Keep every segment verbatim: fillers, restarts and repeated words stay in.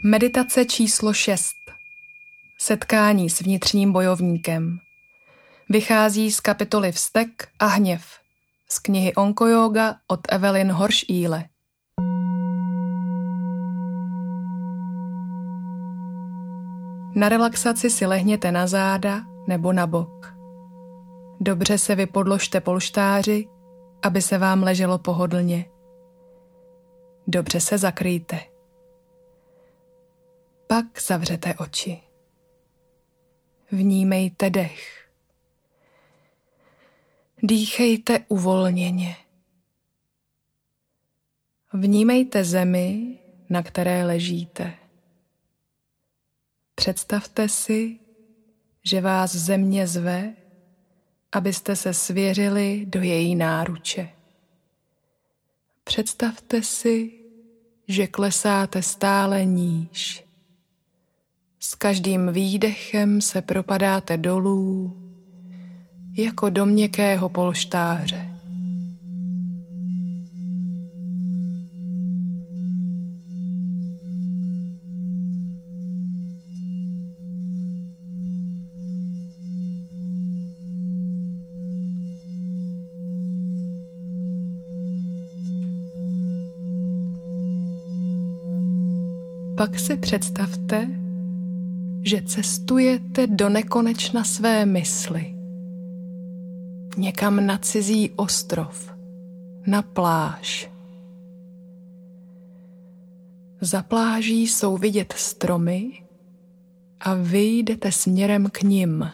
Meditace číslo šest. Setkání s vnitřním bojovníkem. Vychází z kapitoly Vztek a hněv z knihy Onkojóga od Evelyn Horsch-Ile. Na relaxaci si lehněte na záda nebo na bok. Dobře se vypodložte polštáři, aby se vám leželo pohodlně. Dobře se zakryjte. Pak zavřete oči. Vnímejte dech. Dýchejte uvolněně. Vnímejte zemi, na které ležíte. Představte si, že vás země zve, abyste se svěřili do její náruče. Představte si, že klesáte stále níž. S každým výdechem se propadáte dolů, jako do měkkého polštáře. Pak si představte, že cestujete do nekonečna své mysli. Někam na cizí ostrov, na pláž. Za pláží jsou vidět stromy a vy jdete směrem k nim.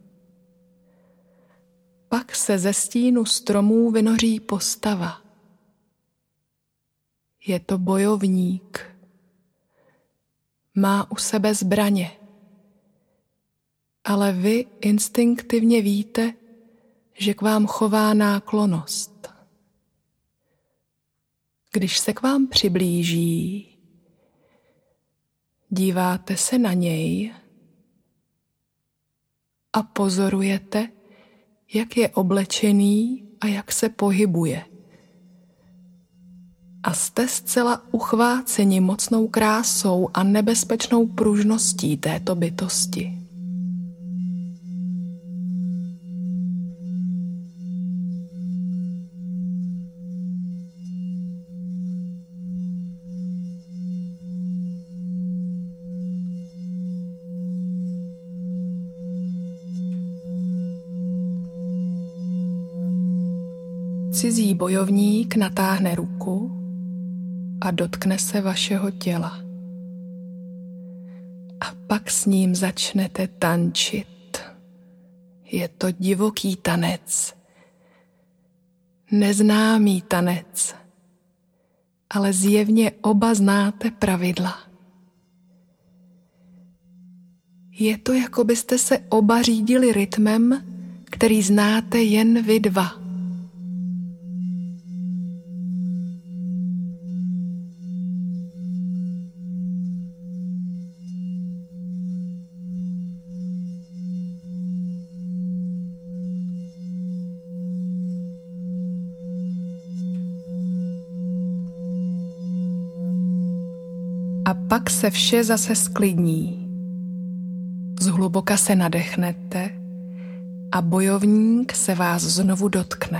Pak se ze stínu stromů vynoří postava. Je to bojovník. Má u sebe zbraně. Ale vy instinktivně víte, že k vám chová náklonnost. Když se k vám přiblíží, díváte se na něj a pozorujete, jak je oblečený a jak se pohybuje. A jste zcela uchváceni mocnou krásou a nebezpečnou pružností této bytosti. Cizí bojovník natáhne ruku a dotkne se vašeho těla. A pak s ním začnete tančit. Je to divoký tanec. Neznámý tanec. Ale zjevně oba znáte pravidla. Je to, jako byste se oba řídili rytmem, který znáte jen vy dva. A pak se vše zase sklidní. Zhluboka se nadechnete a bojovník se vás znovu dotkne.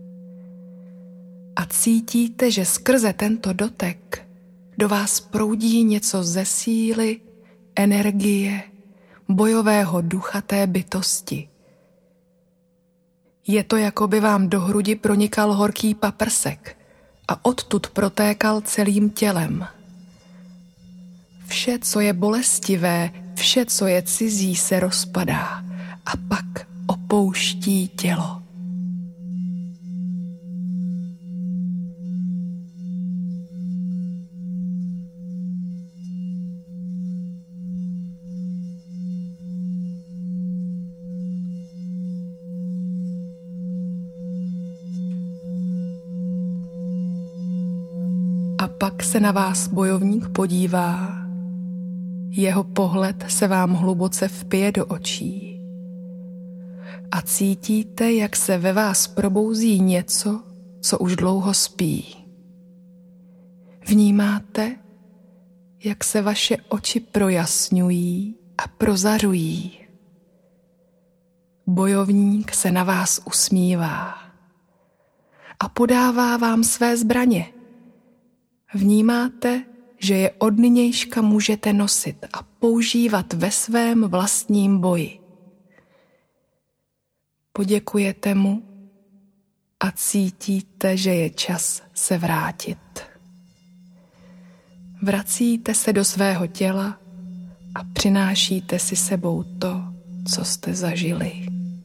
A cítíte, že skrze tento dotek do vás proudí něco ze síly, energie, bojového ducha té bytosti. Je to, jako by vám do hrudi pronikal horký paprsek a odtud protékal celým tělem. Vše, co je bolestivé, vše, co je cizí, se rozpadá a pak opouští tělo. A pak se na vás bojovník podívá. Jeho pohled se vám hluboce vpije do očí. A cítíte, jak se ve vás probouzí něco, co už dlouho spí. Vnímáte, jak se vaše oči projasňují a prozařují. Bojovník se na vás usmívá a podává vám své zbraně. Vnímáte, že je od nynějška můžete nosit a používat ve svém vlastním boji. Poděkujete mu a cítíte, že je čas se vrátit. Vracíte se do svého těla a přinášíte si sebou to, co jste zažili.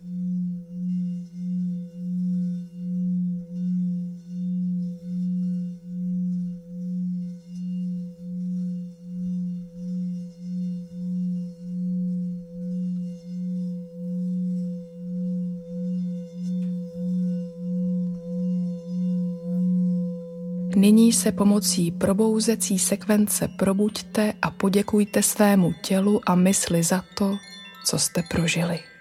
Nyní se pomocí probouzecí sekvence probuďte a poděkujte svému tělu a mysli za to, co jste prožili.